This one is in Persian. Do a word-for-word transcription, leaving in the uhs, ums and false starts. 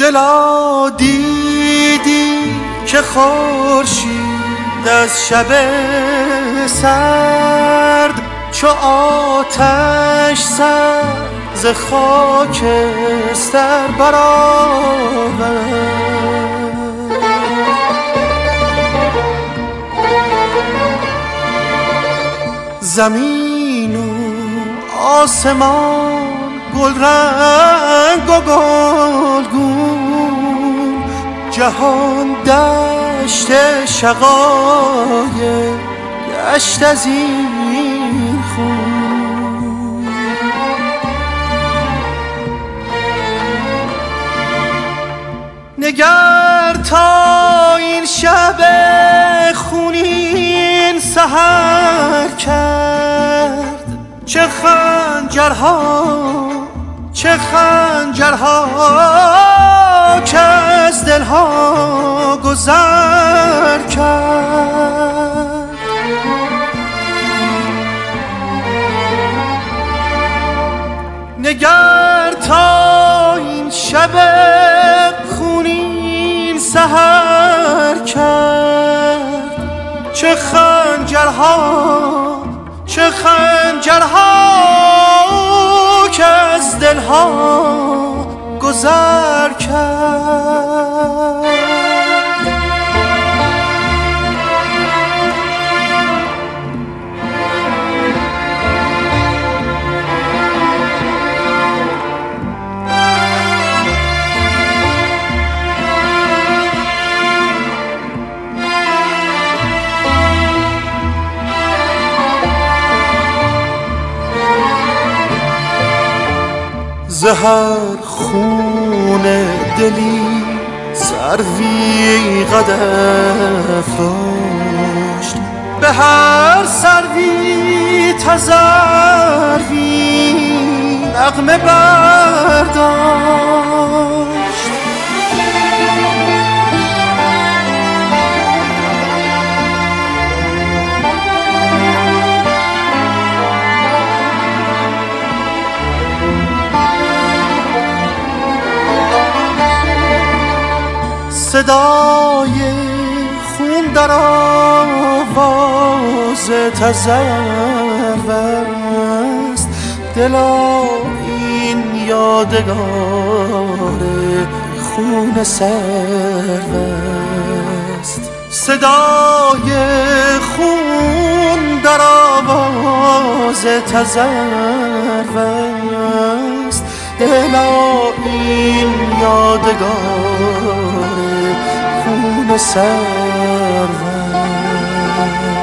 دلا دیدی که خورشید از شب سرد چو آتش سر ز خاکستر برآورد. زمین و آسمان گل رنگ و گلگون، جهان دشت شقایق گشت از این خون. نگر تا این شب خونین سحر کرد، چه خنجرها چه خنجرها که از دلها گذر کرد. نگر تا این شب خونین سحر کرد، چه خنجرها چه خنجرها که از دلها گذر کرد. ز هر خون دلی سروی قدف داشت، به هر سروی تذروی نغمه برداشت. صدای خون در آواز تذرو است، دلا این یادگار خون سرو است. صدای خون در آواز تذرو است، دلا این یادگار خون سرو.